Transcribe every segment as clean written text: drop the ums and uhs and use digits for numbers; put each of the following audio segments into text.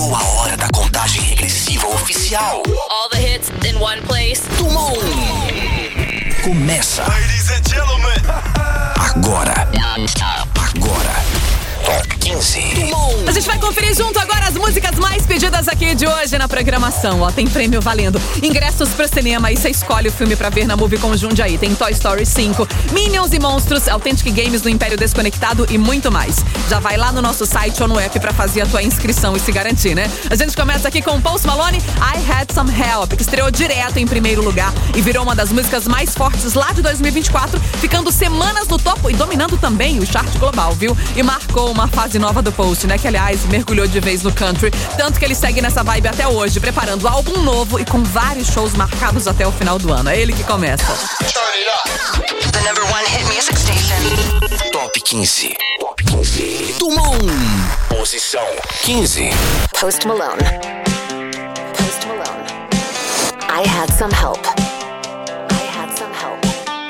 Chegou a hora da contagem regressiva oficial. All the hits in one place. Tumon. Começa. Ladies and gentlemen. Agora. Top 15. Tumon. A gente vai conferir junto agora as músicas mais pedidas aqui de hoje na programação. Ó, tem prêmio valendo ingressos pro cinema e você escolhe o filme pra ver na Movie com Jundiaí. Tem Toy Story 5, Minions e Monstros, Authentic Games do Império Desconectado e muito mais. Já vai lá no nosso site ou no app pra fazer a tua inscrição e se garantir, né? A gente começa aqui com Post Malone, I Had Some Help, que estreou direto em primeiro lugar e virou uma das músicas mais fortes lá de 2024, ficando semanas no topo e dominando também o chart global, viu? E marcou uma fase nova do Post, né? Que, aliás, mergulhou de vez no country. Tanto que ele segue nessa vibe até hoje, preparando álbum novo e com vários shows marcados até o final do ano. É ele que começa. The number one hit music station. Top 15. Top 15. Tumon. Posição 15. Post Malone. Post Malone. I had some help. I had some help.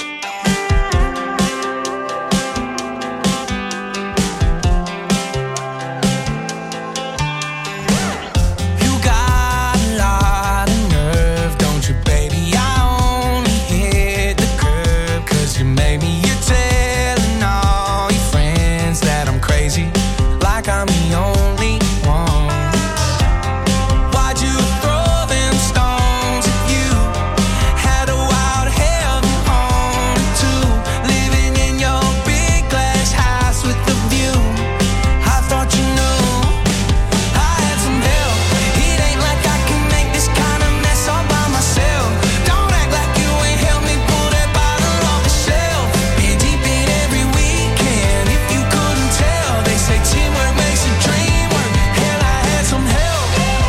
You got a lot of nerve, don't you, baby? I only hit the curb 'cause you made me. You're telling all your friends that I'm crazy, like I'm the only one. Why'd you throw them stones at you? Had a wild heaven on it too, living in your big glass house with the view. I thought you knew I had some help. It ain't like I can make this kind of mess all by myself. Don't act like you ain't helped me pull that bottle off the shelf. Been deep in every weekend, if you couldn't tell. They say teamwork makes the dream work. Hell, I had some help.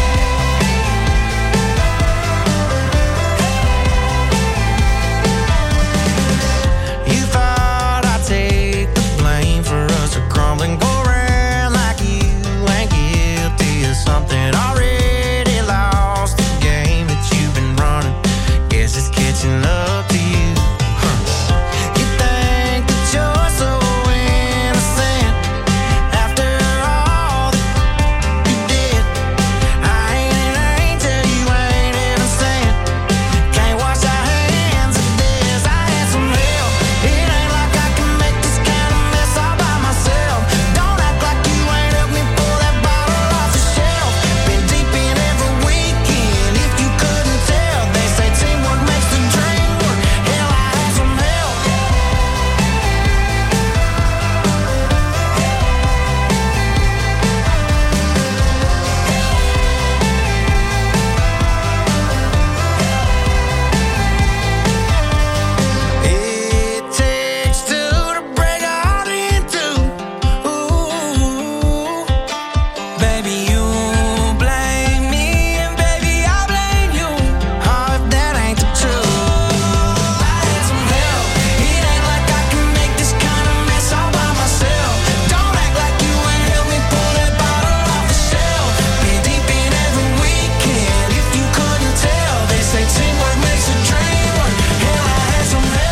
You thought I'd take the blame for us to crumble and go around like you ain't guilty of something. Already lost the game that you've been running. Guess it's catching up to you. You think that you're so innocent after all that you did. I ain't an angel, you ain't innocent. Can't wash our hands of this. I had some help. It ain't like I can make this kind of mess all by myself. Don't act like you ain't helped me pull that bottle off the shelf. Been deep in every weekend, if you couldn't tell. They say teamwork makes the dream work. Hell, I had some help. It takes two to break a heart in two. Ooh, baby, you blame me, and baby, I blame you. Oh, if that ain't the truth. I had some help. It ain't like I can make this kind of mess all by myself. Don't act like you ain't helped me pull that bottle off the shelf. Been deep in every weekend, if you couldn't tell. They say teamwork makes a dream work. Hell, I had some help.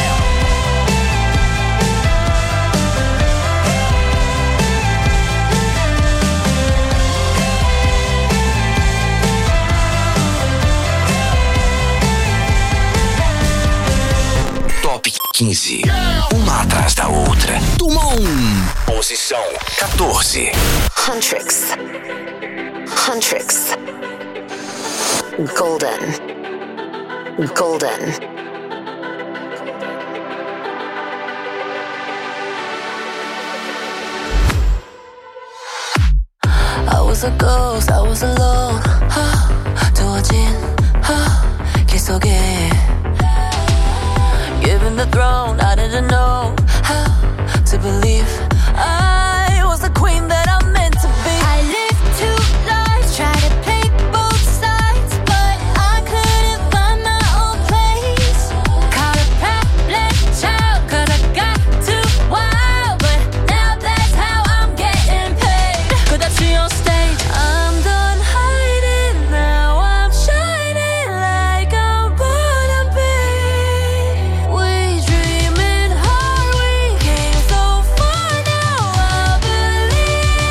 Top 15. Uma atrás da outra. Tumon. Posição 14. Huntrix. Huntrix. Golden. Golden. I was a ghost, I was alone. 두어진 길 속에 Given the throne, I didn't know how to believe I was the queen that I'm meant to be. I lived two lives, tried to play both sides, but I couldn't find my own place. Caught a problem child, 'cause I got too wild, but now that's how I'm getting paid. 끝없이 on stage, I'm done hiding, now I'm shining like I'm born to be. We dreaming hard, we came so far, now I believe.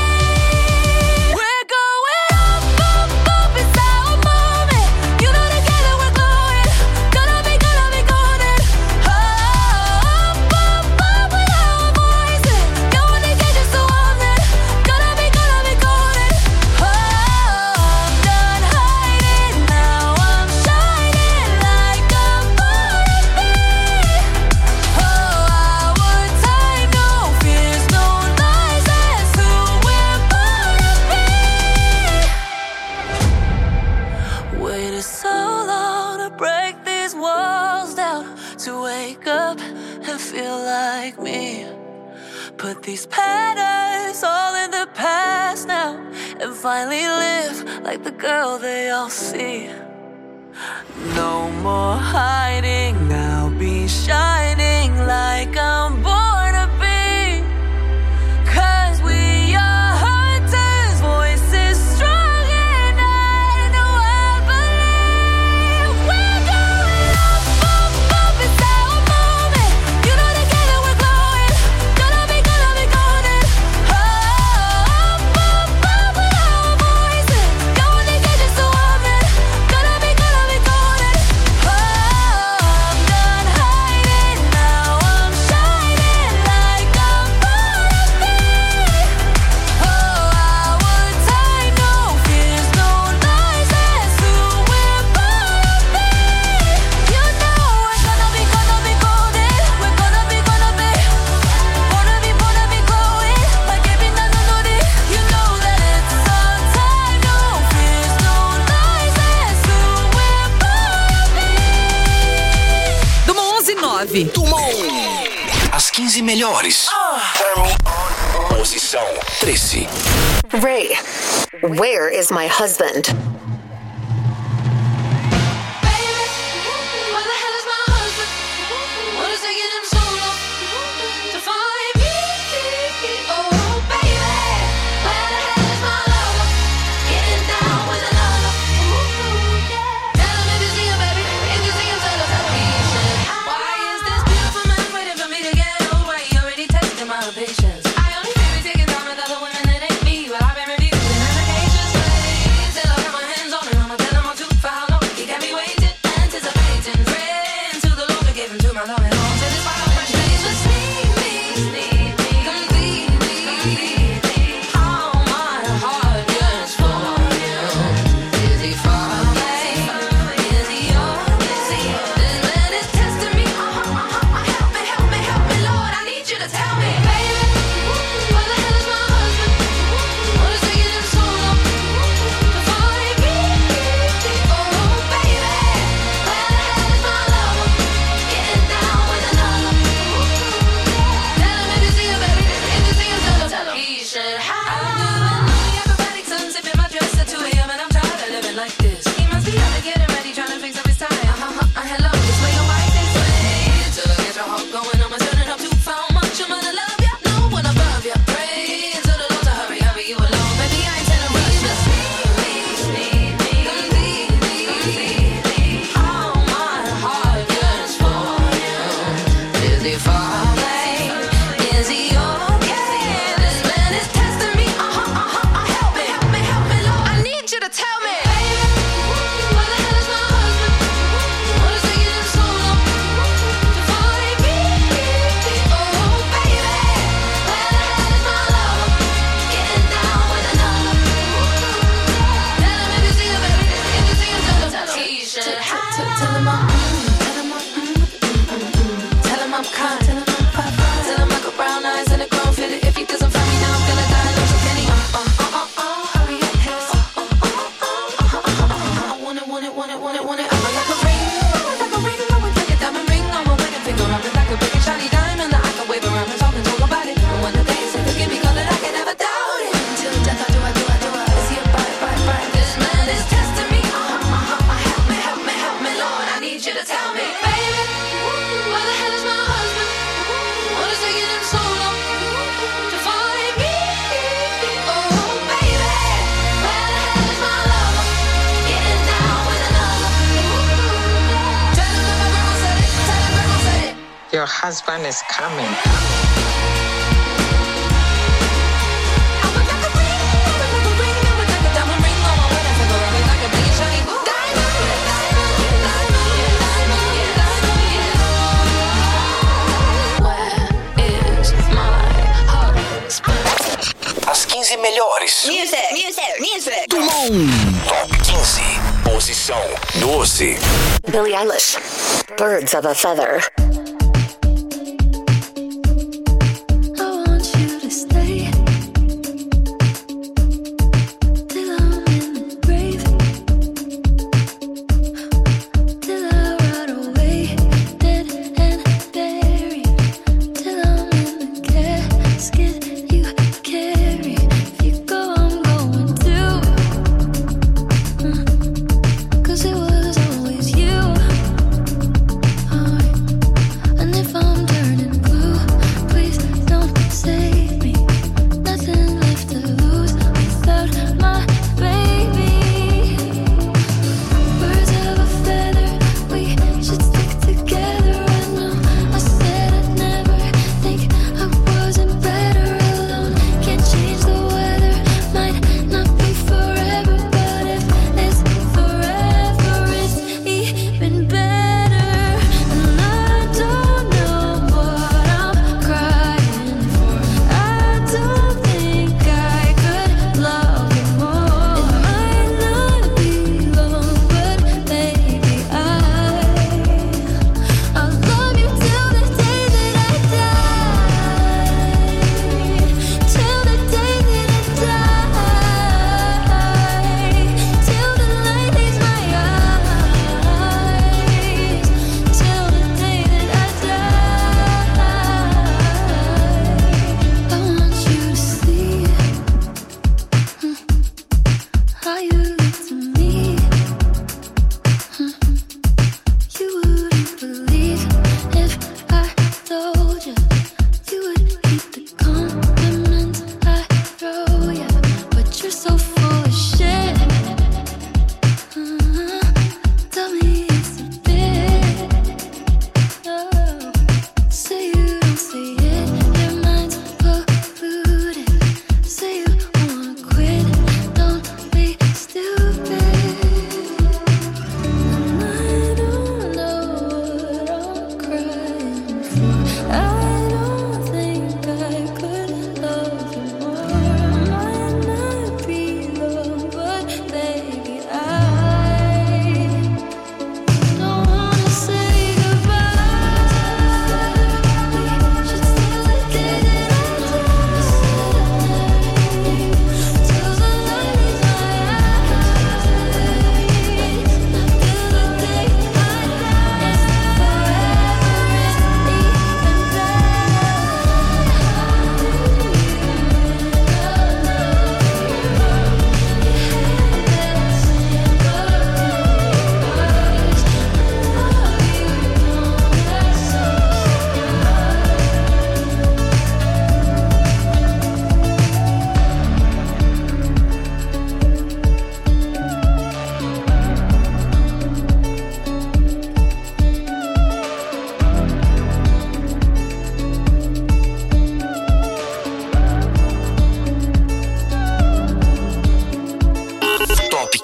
like me. Put these patterns all in the past now and finally live like the girl they all see. No more hiding, I'll be shining like I'm born to be. 'Cause we are hunters, voices strong and I know I believe. We're going up, up, up, it's our moment. You know together we're glowing. Gonna be golden. Up, up, up with our voices. Going to get just so open. Gonna be golden. I'm done hiding, now I'm shining like I'm born to be. Our time, no fears, no lies, that's who we're born to be. You know we're gonna be golden. We're gonna be glowing like every nanonori. You know that it's our time, no fears, no lies, that's who we're born to be. Do 11:09. Turma 1. As 15 melhores. Posição 13. Ray, where is my husband? Baby, where the hell is my husband? What is taking him so long to find me? Oh, baby, where the hell is my lover? Getting down with another. Tell him if you see him, baby. If you see him, tell him that he should. Why is this beautiful man waiting for me to get over? He already tested my patience. I only fear he's taking time with other women that ain't me, but I've been refusing applications. Till I got my hands on him, I'ma tell him I'm too far. No, he got me waiting, anticipating. Praying to the Lord to give him to my love and home. To this fire, fresh face, just need me, completely. How my heart yearns for you. Is he far away? Is he yours? This man is testing me. Help me, Lord. I need you to tell me, baby, where the hell is my husband? What is taking him so long to find me? Oh, baby, where the hell is my lover? Getting down with another. Tell him if you see him, baby. If you see him, tell him he should have. I'm doing the acrobatic sunsipping my dress at 2 a.m. and I'm tired of living like this. He must be out there getting ready, trying to fix up his tie. Hello, this way your wife is way. Till I get your heart going, I'm turning up too far. Much I'm gonna love ya, no one above ya. Pray to the Lord to hurry you alone. Baby, I ain't telling rush, just need me, completely. How my heart yearns for you. Is he far away? Is he okay? This man is testing me. Help me, Lord. I need you to tell me, baby, where the hell is my husband? What is taking him so long to find me? Oh, baby, where the hell is my lover? Getting down with another. Tell him if you see him, baby. If you see him, tell him he should have. Tell him I'm kind. Tell him I got brown eyes and a grown fitted. If he doesn't find me now, I'm gonna die. Lose a penny. Hurry up, yes. I want it. I want like a ring. I want like a diamond ring. I want like a finger. I want like a big and shiny diamond that I can wave around and talk about it. And when the day is forgive me, call it, I can never doubt it. Till death I do. Is he a bite? This man is testing me. Help me, Lord. I need you to tell me, baby, where the hell is my husband? What is taking him so long to find me? Oh, baby, where the hell is my lover? Getting down with another. Tell him that my grandma said it. Your husband is coming. I would like a ring. I would like a diamond ring on my wedding finger. I would like a big and shiny diamond. Where is my husband? As 15 melhores. Music. Turma 1. Top 15. Posição 12. Billie Eilish, Birds of a Feather. I want you to stay till I'm in the grave, till I rot away, dead and buried, till I'm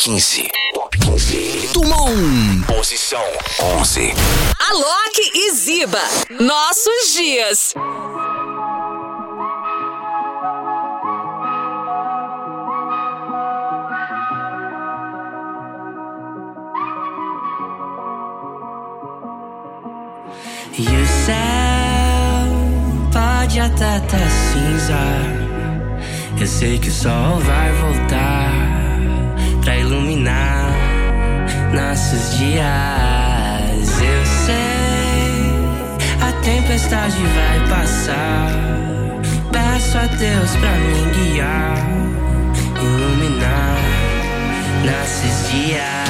15. Top 15. Dumont. Posição 11. Alok e Ziba. Nossos dias. E o céu pode até estar cinza. Eu sei que o sol vai voltar pra iluminar nossos dias. Eu sei, a tempestade vai passar. Peço a Deus pra me guiar, iluminar nossos dias.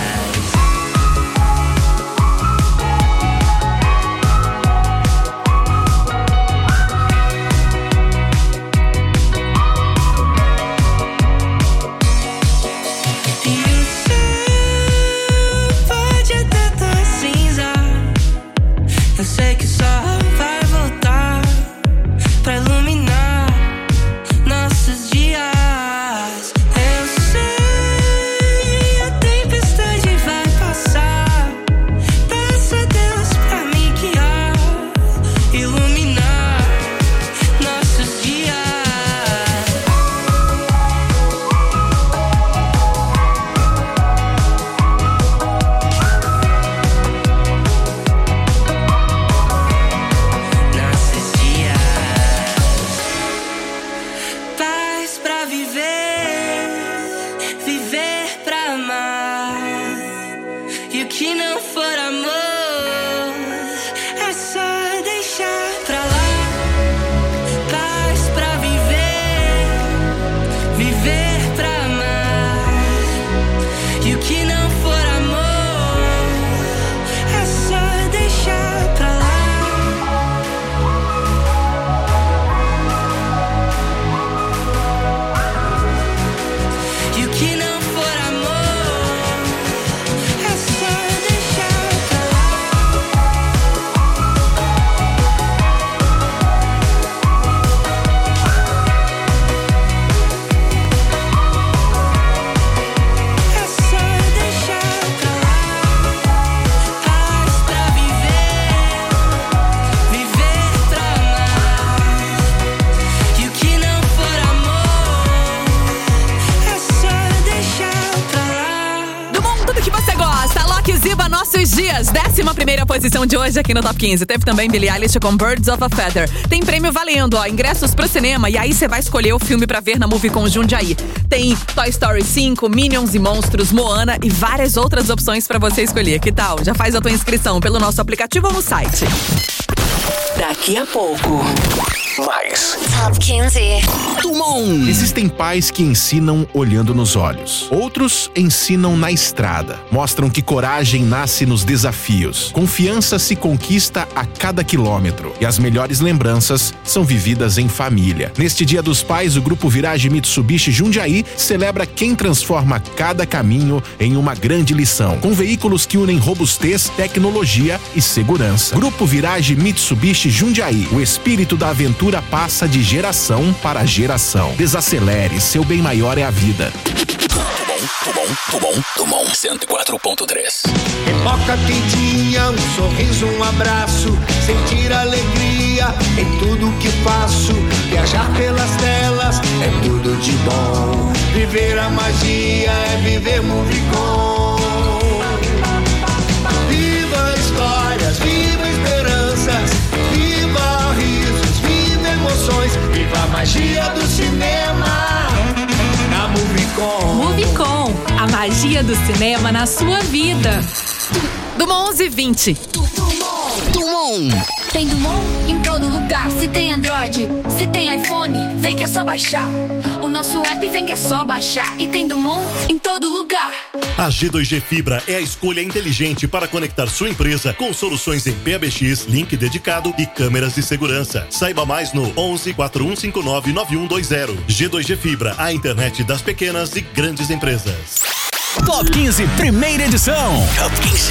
Dias, 11ª posição de hoje aqui no Top 15. Teve também Billie Eilish com Birds of a Feather. Tem prêmio valendo, ó, ingressos pro cinema, e aí você vai escolher o filme pra ver na Movie com Jundiaí. Tem Toy Story 5, Minions e Monstros, Moana e várias outras opções pra você escolher. Que tal? Já faz a tua inscrição pelo nosso aplicativo ou no site. Daqui a pouco, mais Top 15. Dumont. Existem pais que ensinam olhando nos olhos. Outros ensinam na estrada. Mostram que coragem nasce nos desafios. Confiança se conquista a cada quilômetro. E as melhores lembranças são vividas em família. Neste Dia dos Pais, o Grupo Virage Mitsubishi Jundiaí celebra quem transforma cada caminho em uma grande lição. Com veículos que unem robustez, tecnologia e segurança. Grupo Virage Mitsubishi Jundiaí. O espírito da aventura passa de geração para geração. Desacelere, seu bem maior é a vida. Dumont 104.3. Pipoca quentinha, um sorriso, um abraço, sentir alegria em tudo que faço. Viajar pelas telas é tudo de bom. Viver a magia é viver Movicon. Viva histórias, viva esperanças, viva risos, viva emoções, viva a magia do cinema na Movicon. Movicon, a magia do cinema na sua vida. Dumont 11:20. Dumont. Tem Dumont em todo lugar. Se tem Android, se tem iPhone, vem que é só baixar. O nosso app vem que é só baixar. E tem Dumont em todo lugar. A G2G Fibra é a escolha inteligente para conectar sua empresa com soluções em PBX, link dedicado e câmeras de segurança. Saiba mais no 11 4159 9120. G2G Fibra, a internet das pequenas e grandes empresas. Top 15, primeira edição. Top 15.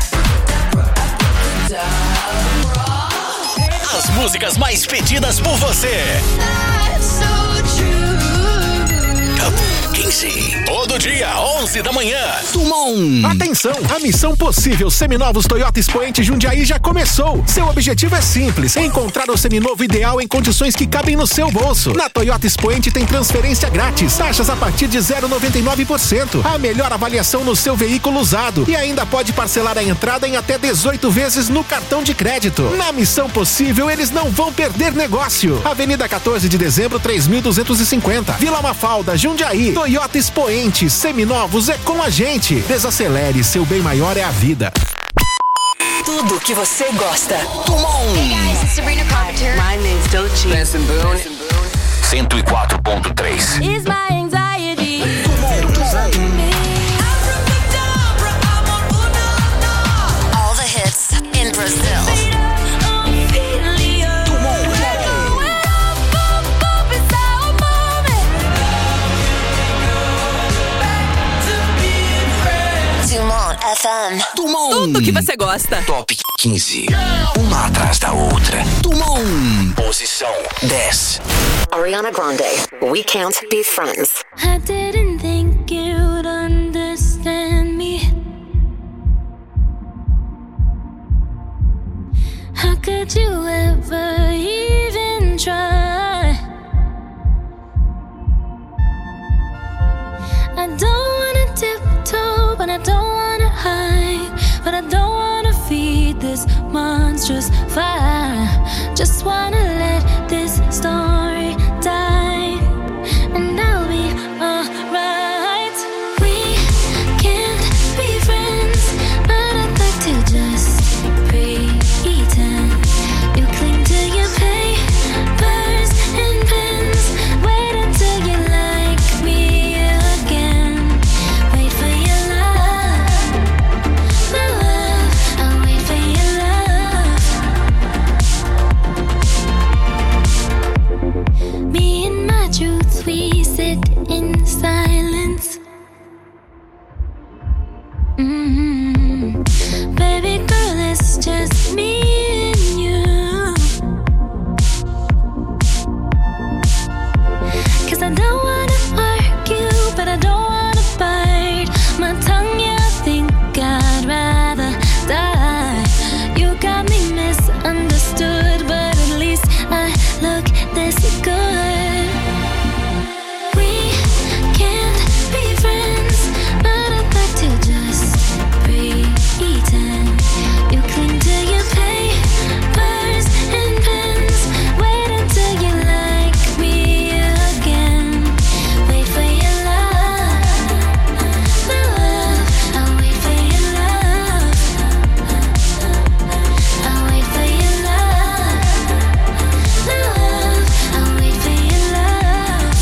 As músicas mais pedidas por você. Top 15. Todo dia, 11 da manhã. Tumon. Atenção! A Missão Possível Seminovos Toyota Expoente Jundiaí já começou. Seu objetivo é simples: encontrar o seminovo ideal em condições que cabem no seu bolso. Na Toyota Expoente tem transferência grátis, taxas a partir de 0,99%, a melhor avaliação no seu veículo usado e ainda pode parcelar a entrada em até 18 vezes no cartão de crédito. Na Missão Possível, eles não vão perder negócio. Avenida 14 de Dezembro, 3250, Vila Mafalda, Jundiaí. Toyota Expoente, seminovos é com a gente. Desacelere, seu bem maior é a vida. Tudo que você gosta. Tumon. Hey guys, it's Sabrina Carpenter. My name's Doechii. Benson Boone. 104.3. Is my anxiety. All the hits in Brazil. Tumon FM. Tumon. Tudo que você gosta. Top 15. Uma atrás da outra. Tumon. Posição 10. Ariana Grande, We Can't Be Friends. I didn't think you'd understand me. How could you ever even try? I don't wanna tiptoe, but I don't wanna hide. But I don't wanna feed this monstrous fire. Just wanna let this story die, and I'll be alright. We can't be friends, but I'd like to just pretend. You cling to your papers and pens. Wait until you like me again. Wait for your love, my love. I'll wait for your love. Me and my truth, we sit in silence. Baby girl, it's just me and you. 'Cause I don't wanna argue, but I don't wanna bite my tongue. Yeah, I think I'd rather die. You got me misunderstood, but at least I look this good. We can't be friends, but I'd like to just pretend. You cling to your papers and pens. Wait until you like me again. Wait for your love, my love. I'll wait for your love. I'll wait for your love, my love. I'll wait for your love.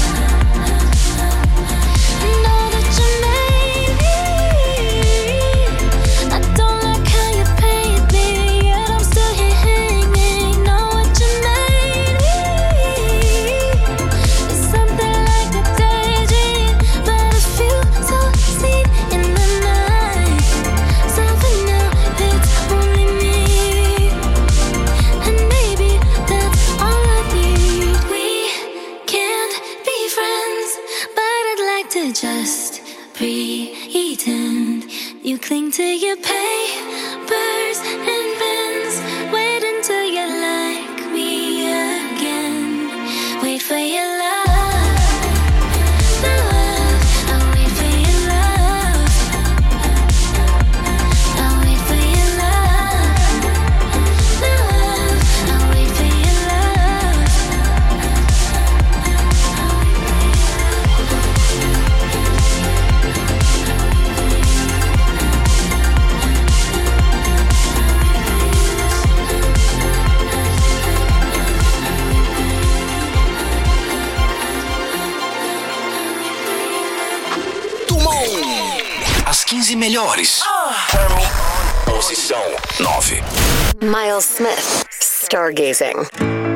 Know that you made me. I don't like how you paid me, yet I'm still here hanging. Know what you made me. It's something like a daydream, but it feels so seen in the night. So for now, it's only me, and maybe that's all I need. We can't be friends, but I'd like to just pretend. You cling to your papers and pens. Wait until you like me again. Wait for your love, my love. I'll wait for your love. I'll wait for your love, my love. I'll wait for your love. Tumon. As 15 melhores. Posição 9. Miles Smith, Stargazing.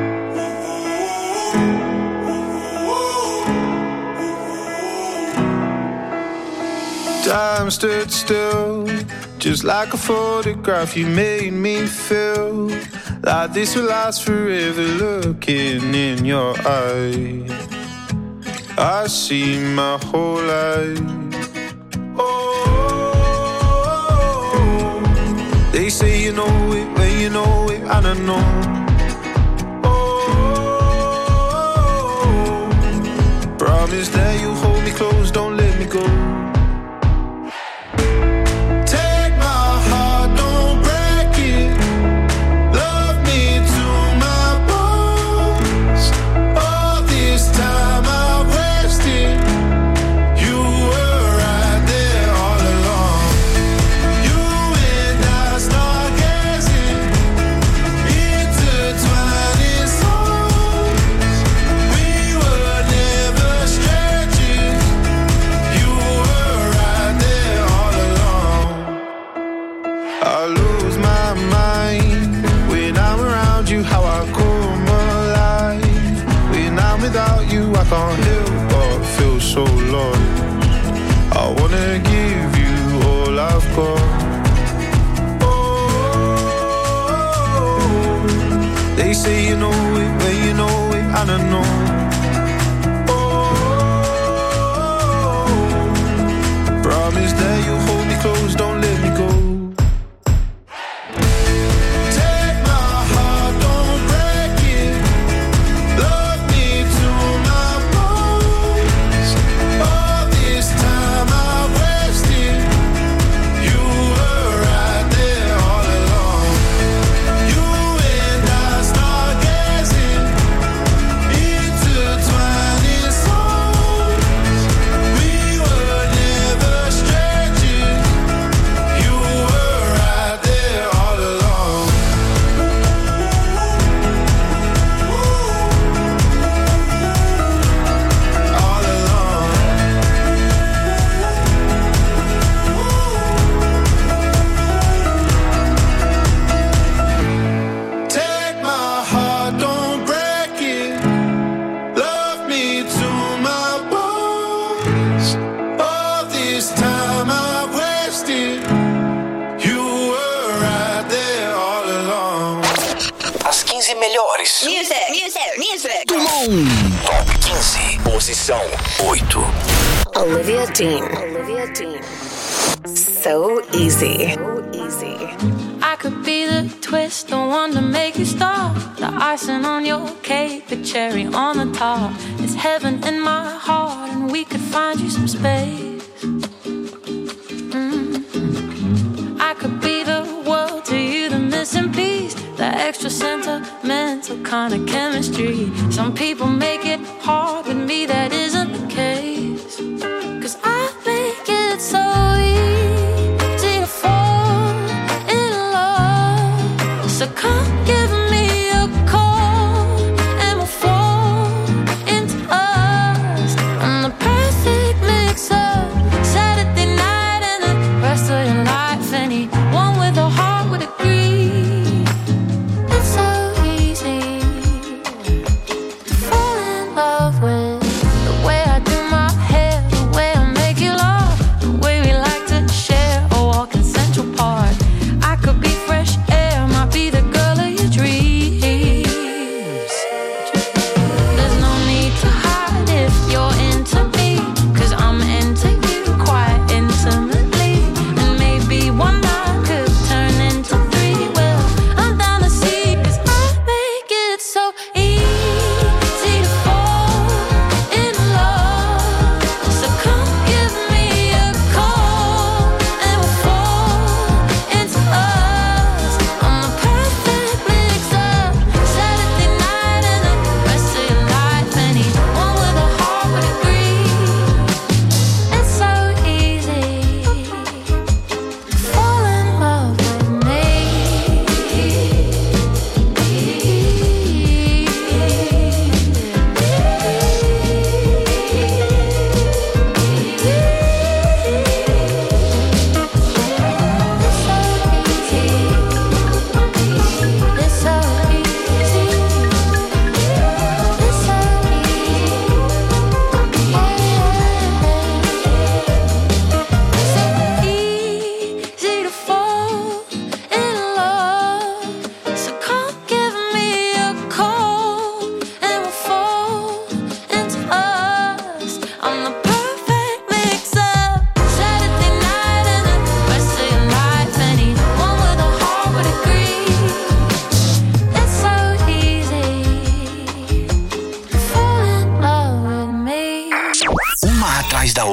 Time stood still, just like a photograph. You made me feel like this will last forever. Looking in your eyes, I see my whole life They say you know it when you know it, I don't know. Promise that you hold me close, don't let me go. Take my heart, don't break it. Love me to my bones. All this time I wasted. You were right there all along. You and I start gazing, intertwining souls. We were never strangers. You were right there all along. I lose my mind when I'm around you. How I come alive when I'm without you. I can't help but feel so lost. I wanna give you all I've got. They say you know it when you know it, I don't know. Promise that you hold me close, don't let me go. Take my heart, don't break it. Love me to my bones. All this time I wasted. You were right there all along. You and I start gazing, intertwining souls. We were never strangers. You were right there all along. All along. Take my heart, don't break it. Love me to my bones. All this time I've wasted. You were right there all along. As 15 melhores. Music. Top 15. Posição 8. Olivia Dean. So easy. I could be the twist, the one to make you stop. The icing on your cake, the cherry on the top. It's heaven in my heart, and we could find you some space. I could be the world to you, the missing piece, the extra sentimental kind of chemistry. Some people make it hard, with me that isn't the case. 'Cause I think it's so easy to fall in love. So come give me a call, and we'll fall into us. I'm the perfect mix-up, Saturday night and the rest of your life. Anyone with a heart would agree. It's so easy to fall in love.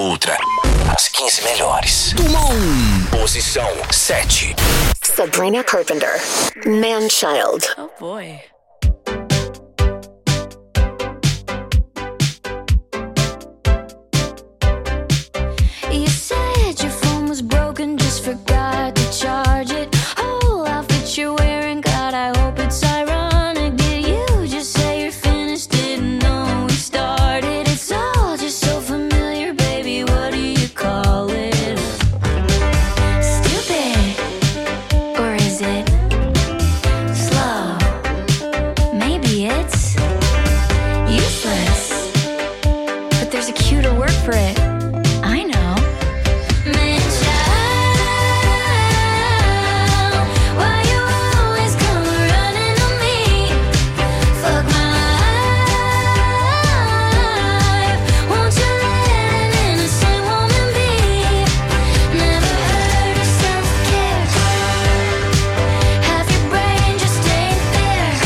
outra. As 15 melhores. Tuma 1. Posição 7. Sabrina Carpenter, Man-Child. Oh boy. You said your phone was broken, just forgot to charge it. Whole outfit you're wearing, God, I hope it's ironic. Did you just say you're finished? Didn't know we started. It's all just so familiar, baby. What do you call it? Stupid, or is it slow? Maybe it's useless, but there's a cuter word for it. I know. Man-child, why you always come running to me? Fuck my life. Won't you let an innocent woman be? Never heard of self-care. Half your brain just ain't there.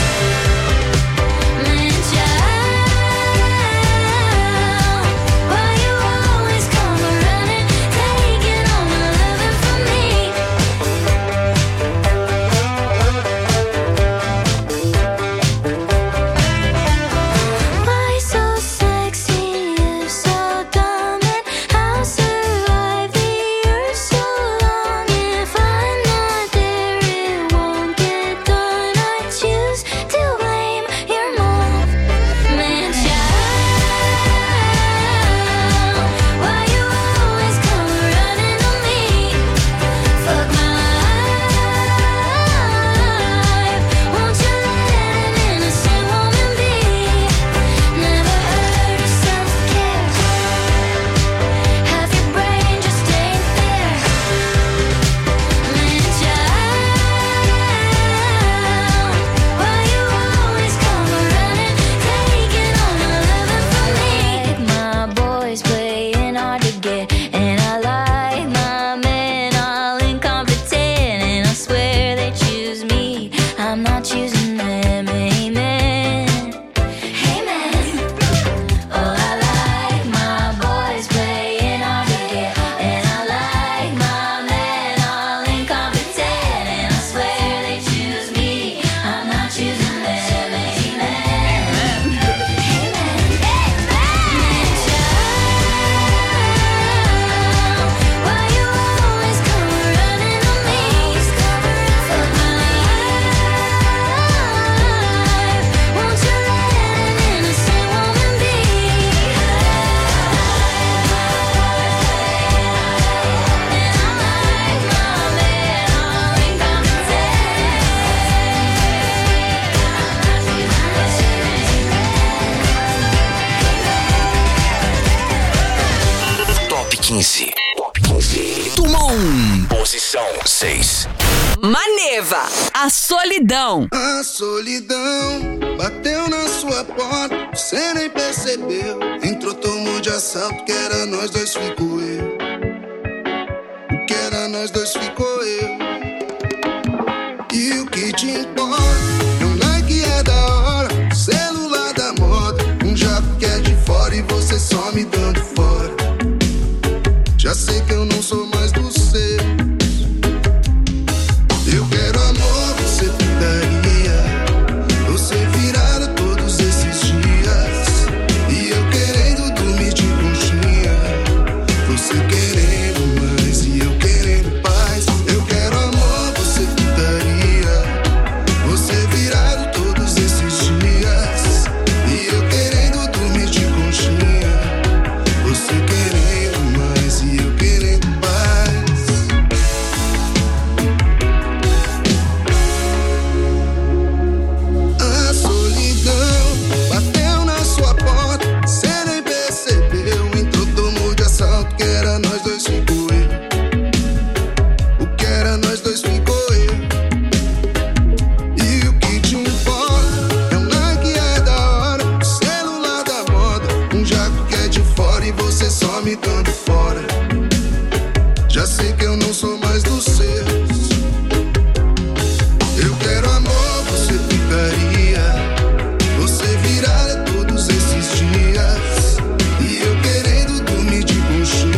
Man-child, why you always come running, taking all my loving from me? Why so sexy, you so dumb, and how survive the earth so long? If I'm not there, it won't get done. I choose to blame your mom. Man-child, why you always come running to me? Fuck my life. Won't you let an innocent woman be? Never heard of self-care. Half your brain just ain't there. Man-child, why you always come running, taking all my loving from me? My boys playing hard to get, and I like my men all incompetent, and I swear they choose me, I'm not choosing them. Amen. Amen. Oh, I like my boys playing hard to get, and I like my men all incompetent, and I swear they choose me, I'm not choosing them. Amen. Man-child, why you always come running to me? Fuck my life. Won't you let an innocent woman be? And I like my men all Top 15. Top 15. Tuma 1. Posição 6. Maneva, a solidão. A solidão bateu na sua porta, você nem percebeu. Entrou, tomou de assalto, que era nós dois, ficou eu. O que era nós dois, ficou eu. E o que te importa? É um like é da hora, celular da moda, um jato que é de fora e você só me dando fora. Já sei que eu não sou mais do seu. Eu quero amor, você putaria, você virada todos esses dias, e eu querendo dormir de conchinha, você querendo mais e eu querendo paz. Eu quero amor, você putaria, você virado todos esses dias, e eu querendo dormir de conchinha, você querendo mais e eu querendo paz. A solidão bateu na sua porta, cê nem percebeu. Entrou, tomou de assalto, que era nós dois, ficou eu. O que era nós dois, ficou eu. E o que te importa? É um like é da hora, celular da moda, um jaco que é de fora e você só me dando fora. Já sei que eu não sou mais dos seus. Eu quero amor, você putaria, você virada todos esses dias, e eu querendo dormir de conchinha,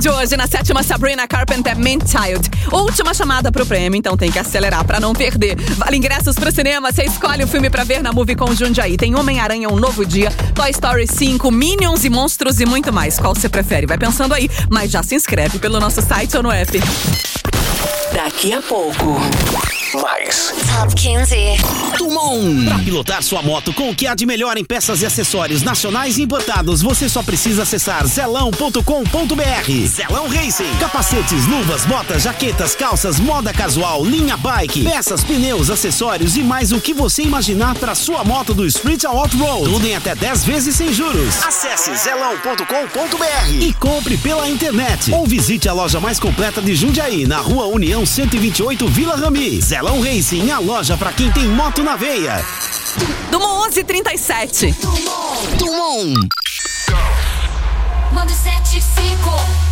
de hoje, na 7ª, Sabrina Carpenter, Man-Child. Última chamada pro prêmio, então tem que acelerar pra não perder. Vale ingressos pro cinema, você escolhe o filme pra ver na Movie com Jundiaí. Tem Homem-Aranha, Um Novo Dia, Toy Story 5, Minions e Monstros e muito mais. Qual você prefere? Vai pensando aí, mas já se inscreve pelo nosso site ou no app. Daqui a pouco. Mais. Top 15. Tumon. Para pilotar sua moto com o que há de melhor em peças e acessórios nacionais e importados, você só precisa acessar zelão.com.br. Zelão Racing. Capacetes, luvas, botas, jaquetas, calças, moda casual, linha bike, peças, pneus, acessórios e mais o que você imaginar para sua moto do Street ao Off-Road. Tudo em até 10 vezes sem juros. Acesse zelão.com.br e compre pela internet. Ou visite a loja mais completa de Jundiaí, na Rua União 128, Vila Rami. Zelão Racing, a loja pra quem tem moto na veia. Dumont 11:37. Tumon. Manda 75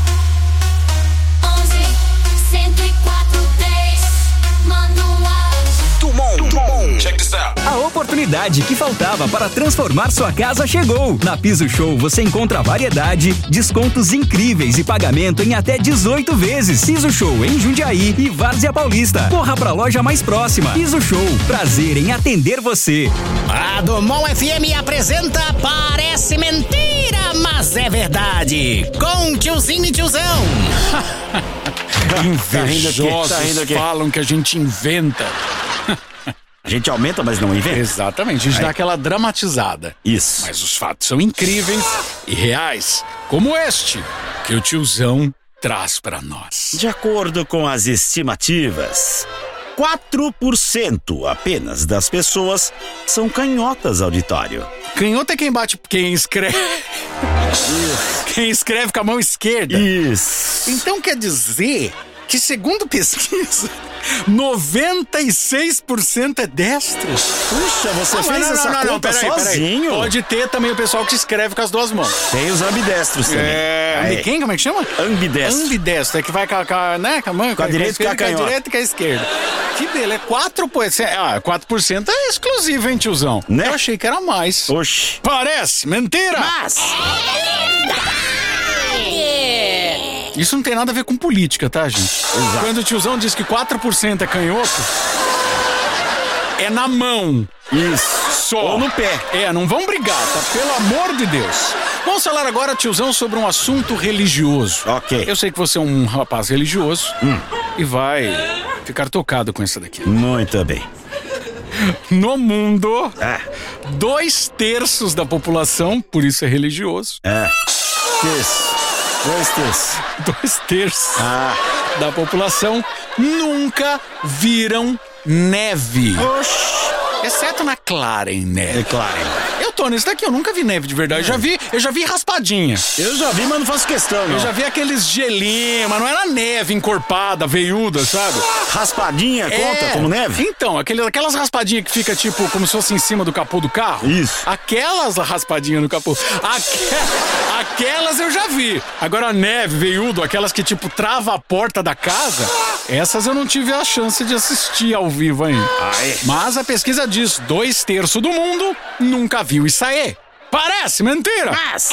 11 104 10. Manda um Tumon. Check this out. A oportunidade que faltava para transformar sua casa chegou. Na Piso Show você encontra variedade, descontos incríveis e pagamento em até 18 vezes. Piso Show em Jundiaí e Várzea Paulista. Corra pra loja mais próxima. Piso Show, prazer em atender você. A Dumont FM apresenta Parece Mentira, mas é verdade. Com tiozinho e tiozão. Invejosos falam que a gente inventa. A gente aumenta, mas não inventa. Exatamente, a gente dá aquela dramatizada. Isso. Mas os fatos são incríveis e reais, como este que o tiozão traz pra nós. De acordo com as estimativas, 4% apenas das pessoas são canhotas, auditório. Canhoto é quem bate, quem escreve. Quem escreve com a mão esquerda. Isso. Então quer dizer que, segundo pesquisa, 96% é destros. Puxa, você fez essa conta sozinho? Pode ter também o pessoal que escreve com as duas mãos. Tem os ambidestros também. Quem? Como é que chama? Ambidestro. Ambidestro, é que vai com a mão, com a direita e com a canhota. Com a direita e com a esquerda. Que beleza, 4% é exclusivo, hein, tiozão? Né? Eu achei que era mais. Oxi. Parece mentira! Mas... Isso não tem nada a ver com política, tá, gente? Exato. Quando o tiozão diz que 4% é canhoto, é na mão. Isso. Só. Ou no pé. Não vão brigar, tá? Pelo amor de Deus. Vamos falar agora, tiozão, sobre um assunto religioso. Ok. Eu sei que você é um rapaz religioso e vai ficar tocado com essa daqui. Muito bem. No mundo, 2/3 da população, por isso é religioso. Isso. 2/3 da população nunca viram neve. Oxi. Exceto na Claren neve. É Claren. Eu tô nesse daqui, eu nunca vi neve de verdade. Eu já vi raspadinha. Eu já vi, mas não faço questão, não. Eu já vi aqueles gelinhos, mas não era neve encorpada, veiuda, sabe? Raspadinha conta como neve? Então, aquelas raspadinhas que fica tipo como se fosse em cima do capô do carro. Isso. Aquelas raspadinhas no capô. Aquelas eu já vi. Agora neve, veiudo, aquelas que tipo trava a porta da casa, essas eu não tive a chance de assistir ao vivo ainda. Mas a pesquisa diz 2/3 do mundo nunca viu isso aí. Parece mentira! Mas...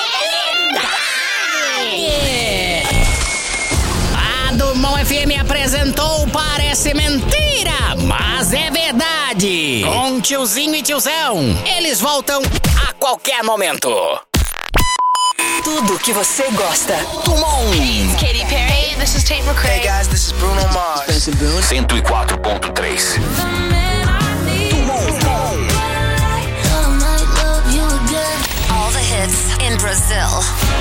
A Dumont FM apresentou Parece Mentira, mas é verdade. Com tiozinho e tiozão. Eles voltam a qualquer momento. Tudo que você gosta. Tumon. Hey, it's Katy Perry. Hey, this is Tate McRae. Hey guys, this is Bruno Mars. Spencer Boone. 104.3. All the hits in Brazil.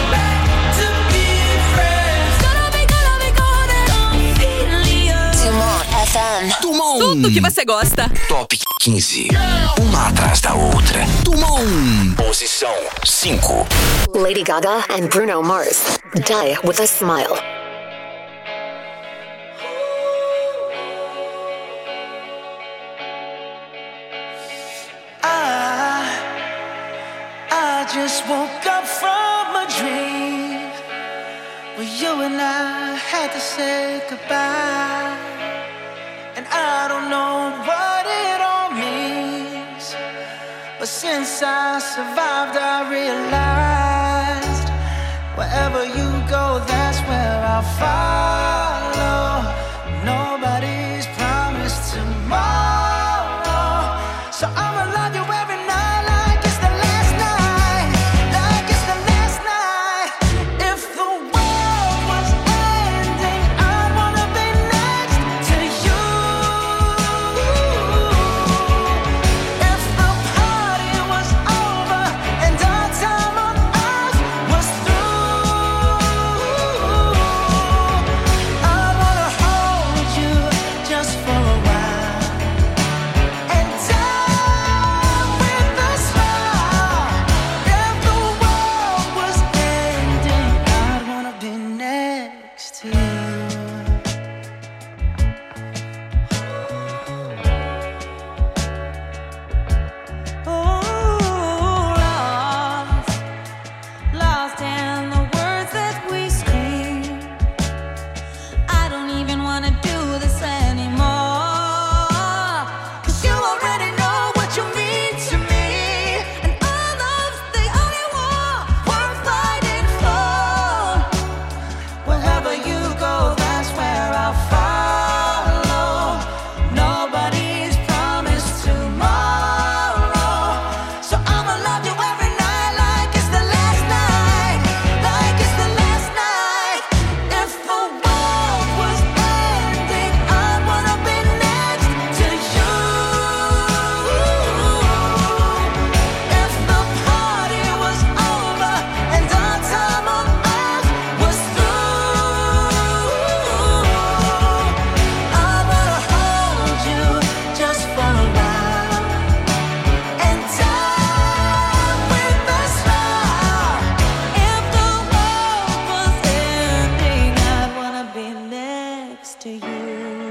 Dumont FM. Tumon. Tudo que você gosta. Top 15. Uma atrás da outra. Tumon. Posição 5. Lady Gaga and Bruno Mars. Die with a Smile. I just woke up from a dream where you and I had to say goodbye. And I don't know what it all means, but since I survived I realized wherever you go, that's where where I'll follow. Nobody's promised tomorrow, so I'ma love you every night like it's the last night, like it's the last night. If the world was ending, I'd wanna be next to you. If the party was over and our time on earth was through, I wanna hold you just for a while and die with a smile. If the world was ending, I'd wanna be next to you. Lost in the words that we scream. I don't even wanna do this anymore, 'cause you already know what you mean to me, and our love's the only war worth fighting for. Wherever you go, that's where I'll follow. Nobody's promised tomorrow, so I'ma love you every night like it's the last night, like it's the last night. If the world was ending, I'd wanna be next to you. If the party was over and our time on earth was through, I wanna hold you just for a while and die with a smile. If the world was ending, I'd wanna be next to you.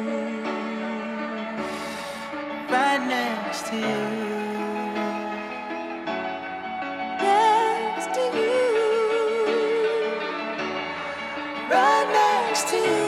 Right next to you. Next to you. Right next to you.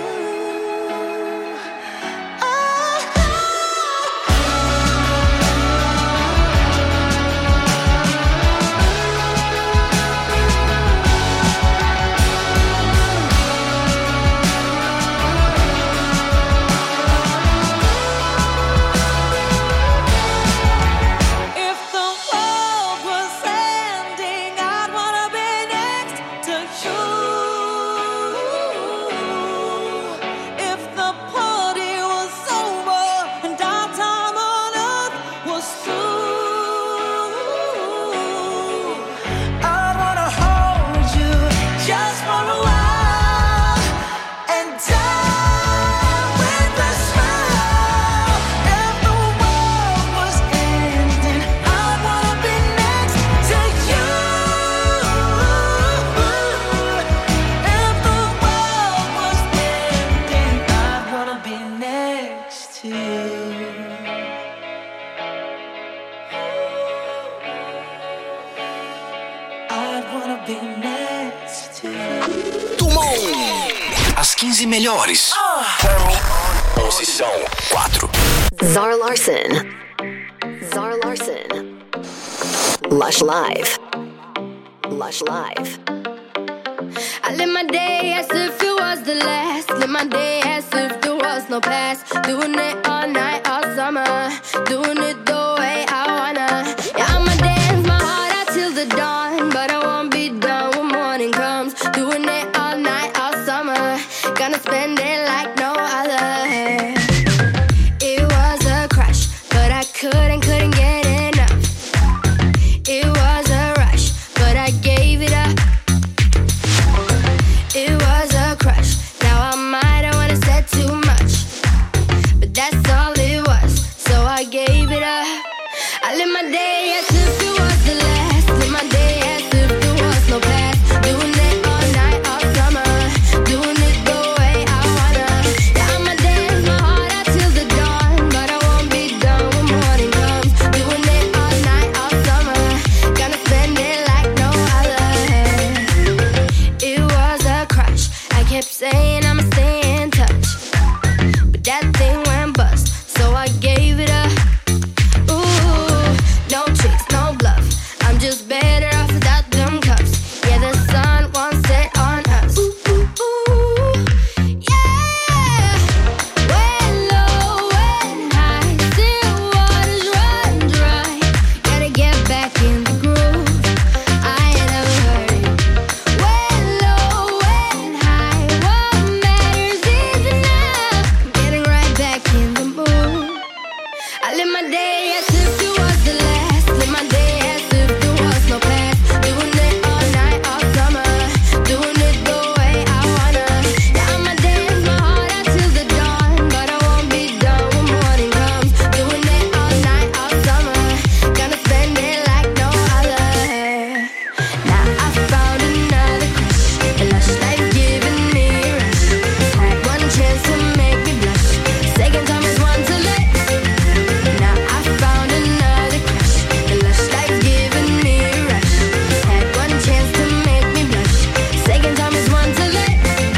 If the world was ending, I'd wanna be next to you. If the party was over and our time on earth was through, I wanna hold you just for a while and die with a smile. If the world was ending, I wanna be next to you. If the world was ending, I wanna be next to you. I'd wanna be next to you. Tumon. As 15 melhores. Posição 4. Zara Larson. Zara Larson. Lush Live. Lush Live. I live my day as if it was the last. Live my day as if there was no past. Doing it all night, all summer. Doing it the way I wanna. Yeah, I'ma dance my heart out till the dawn, but I won't be done when morning comes. Doing it all night, all summer. Gonna spend it like no other. It was a crush, but I couldn't get enough. It was a rush, but I gave it up. It was a crush. Now I might have wanna said too much, but that's all it was. So I gave I live my day as if it was the last. Live my day as if there was no past. Doing it all night, all summer. Doing it the way I wanna. Yeah, I'ma dance my heart out till the dawn, but I won't be done when morning comes. Doing it all night, all summer. Gonna spend it like no other. Now I found another crush. A lush life giving me a rush. Had one chance to make me blush. Second time is one to let. Now I found another crush. A lush life giving me a rush. Had one chance to make me blush. Second time is one to let.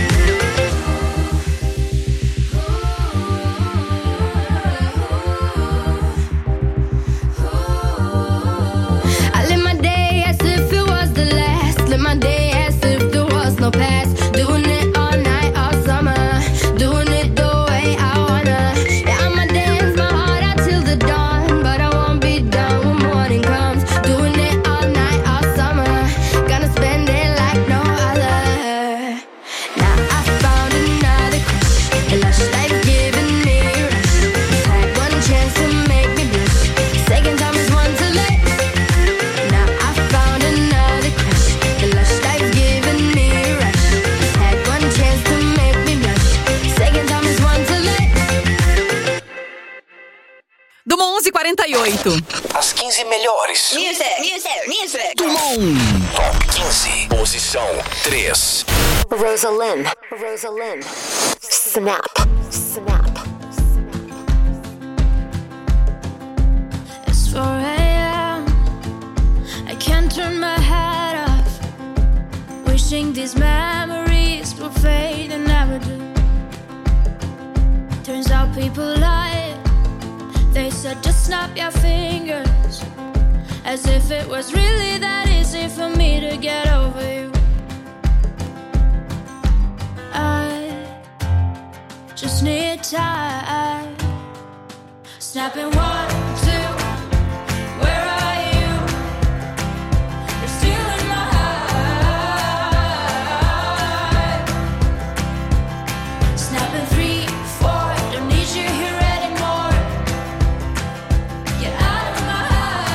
I live my day as if it was the last. Live my day as if there was no past. Doing it all night, all summer. Doing it the way I wanna. Yeah, I'ma dance my heart out till the dawn, but I won't be done when morning comes. Doing it all night, all summer. Gonna spend it like no other. Now I found another crush. A lush life giving me a rush. Had one chance to make me blush. Second time is one to let. Now I found another crush. The lush life giving me a rush. Had one chance to make me blush. Second time is one to let. Do 11h48. As 15 melhores. Music. Dumont. Top 15. Posição 3. Rosalind. Snap. It's 4 a.m. I can't turn my head off. Wishing these memories will fade and never do. Turns out people lie. They said just snap your fingers. As if it was really that easy for me to get over you. I just need time. Snapping 1, 2. Where are you? You're still in my heart. Snapping 3, 4. Don't need you here anymore. Get out of my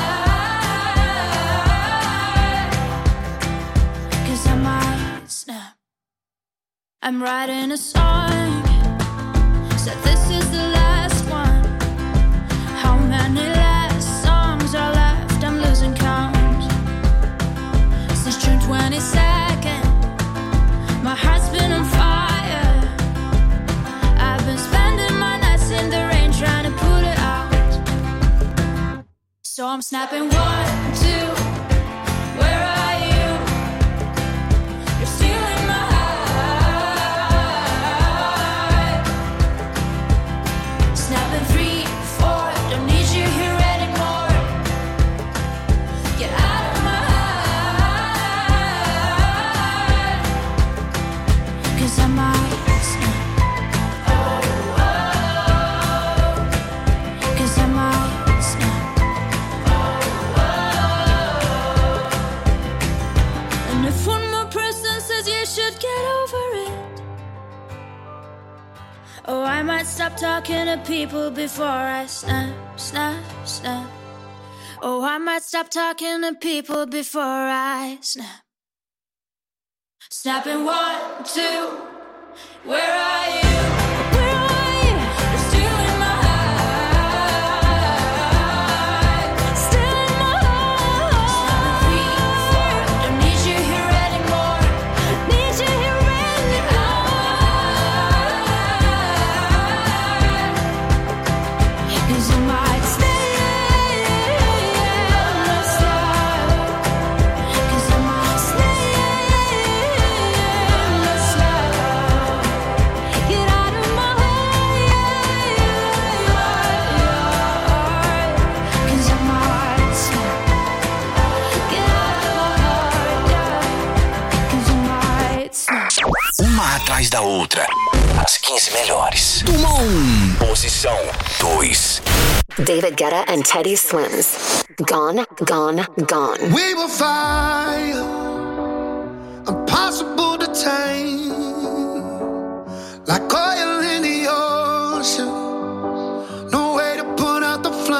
heart. 'Cause I might snap. I'm writing a song. Said this is the last one. How many last songs are left? I'm losing count. Since June 22nd, my heart's been on fire. I've been spending my nights in the rain trying to put it out. So I'm snapping 1, 2. Where are you? You're still in my heart. Snapping 3, 4. Don't need you here anymore. Get out of my heart. 'Cause I might snap. 'Cause I might snap. And if one more person says you should get over it, oh, I might stop talking to people before I snap. Oh, I might stop talking to people before I snap. Snapping 1, 2. Where are you? Where are you? You're still in my heart. Still in my heart. Snapping 3, 4. Don't need you here anymore. Need you here anymore. 'Cause I might stay. Cause I might stay. Get out of my heart. 'Cause I might snap. Get out of my heart. 'Cause I might snap. Uma atrás da outra. As 15 melhores. Dumont. Posição 2. David Guetta and Teddy Swims. Gone. We will fire, impossible to tame, like oil in the ocean. No way to put out the flame.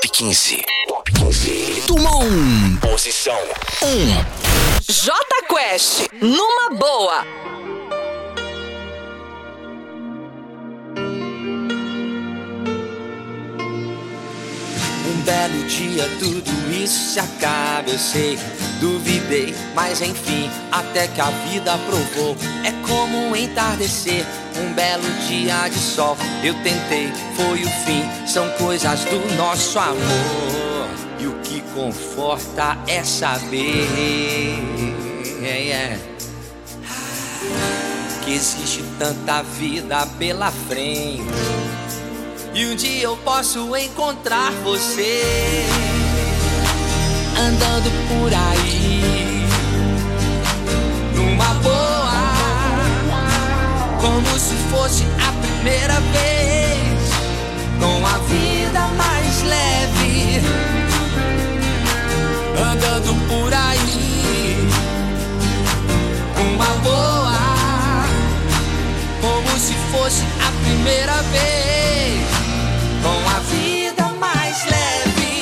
Top 15. Top 15. Turma 1. Posição 1. Jota Quest, numa boa. Um belo dia tudo isso se acaba, eu sei, duvidei, mas enfim, até que a vida provou. É como um entardecer, um belo dia de sol. Eu tentei, foi o fim, são coisas do nosso amor. E o que conforta é saber que existe tanta vida pela frente. E um dia eu posso encontrar você andando por aí, numa boa, como se fosse a primeira vez, com a vida mais leve, andando por aí, numa boa, como se fosse a primeira vez, com a vida mais leve.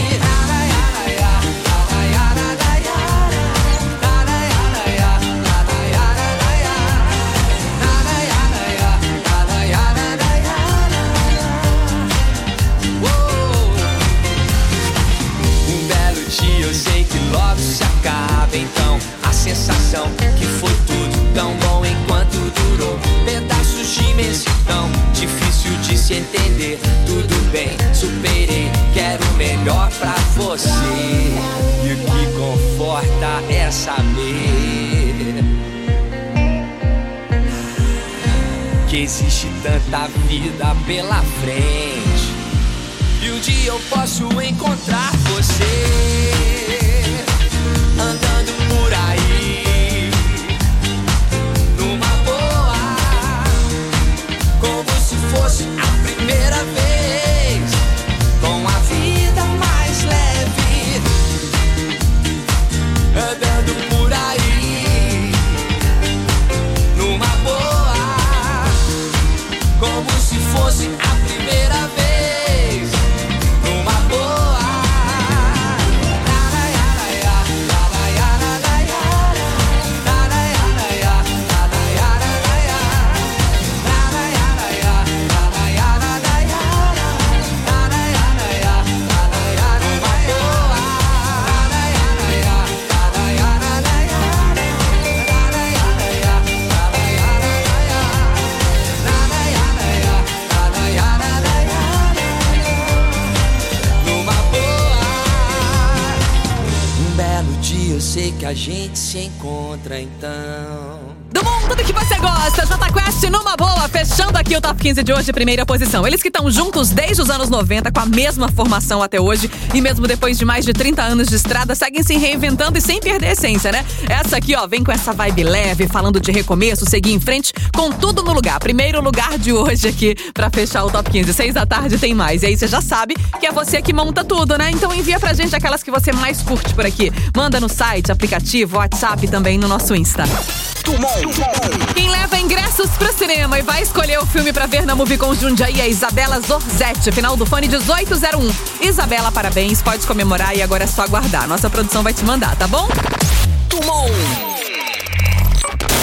Um belo dia eu sei que logo se acaba, então a sensação que foi tudo tão bom enquanto durou. Pedaços de imensidão, difícil de se entender. Tudo bem, superei, quero o melhor pra você. E o que conforta é saber que existe tanta vida pela frente. E um dia eu posso encontrar você andando por aí, numa boa, como se fosse a primeira vez, com a vida mais leve, andando por aí, numa boa, como se fosse a primeira vez, numa boa. Eu sei que a gente se encontra então. Do mundo, tudo que você gosta. Jota Quest numa boa, fechando aqui o Top 15 de hoje, primeira posição. Eles que estão juntos desde os anos 90, com a mesma formação até hoje, e mesmo depois de mais de 30 anos de estrada, seguem se reinventando e sem perder a essência, né? Essa aqui, ó, vem com essa vibe leve, falando de recomeço, seguir em frente, com tudo no lugar. Primeiro lugar de hoje aqui, pra fechar o Top 15. 6 da tarde tem mais. E aí você já sabe que é você que monta tudo, né? Então envia pra gente aquelas que você mais curte por aqui. Manda no site, aplicativo, WhatsApp, também no nosso Insta. Quem leva ingressos pro cinema e vai escolher o filme pra ver na Movie com Jundiaí é Isabela Zorzetti, final do fone 1801. Isabela, parabéns, pode comemorar e agora é só aguardar. Nossa produção vai te mandar, tá bom? Turma 1.